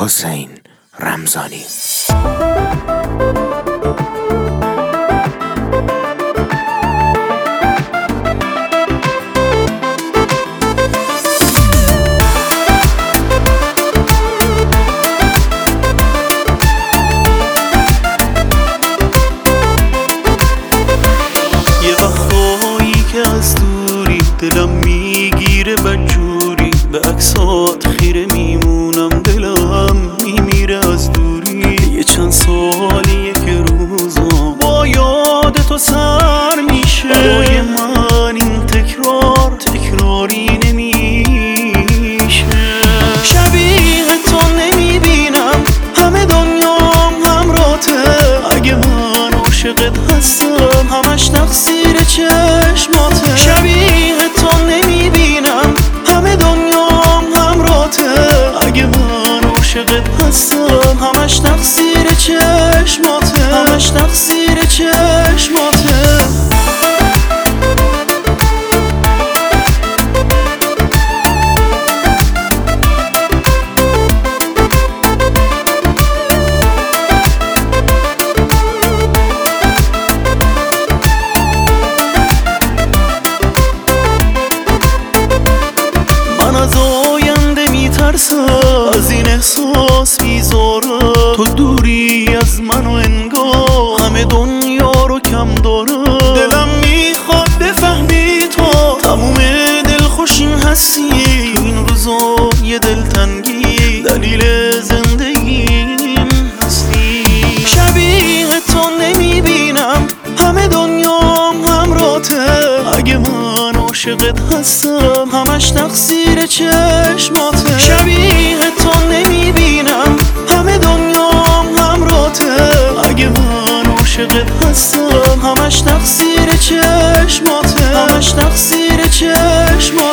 حسین رمضانی. یه وقتایی که از دوری دلم میگیره بدجوری، به عکسات خیره میمونم، دلم میمیره از دوری. یه چند سالیه که روزم با یاد تو سر میشه، برای من این تکراری نمیشه. شبیه تو نمیبینم، همه دنیام همراته. اگه من عاشقت هستم، همش تقصیر چشماته. شبیه تو نمیبینم، همه دنیام همراته. اگه من عاشقت هستم، همش تقصیر چشماته، همش تقصیر چشماته. من از آینده میترسم، از این احساس میذارم. تو دوری از من و انگار همه دنیا رو کم دارم. دلم میخواد بفهمی تو تموم دلخوشیم هستی. این روزا یه دلتنگی دلیل زندگیم هستی. شبیه تو نمیبینم، همه دنیام همراته. اگه من عاشقت هستم، همش تقصیر چشماته. شبیه تو نمیبینم، همه دنیام همراته. اگه من عاشقت هستم، همش تقصیر چشماته، همش تقصیر چشماته.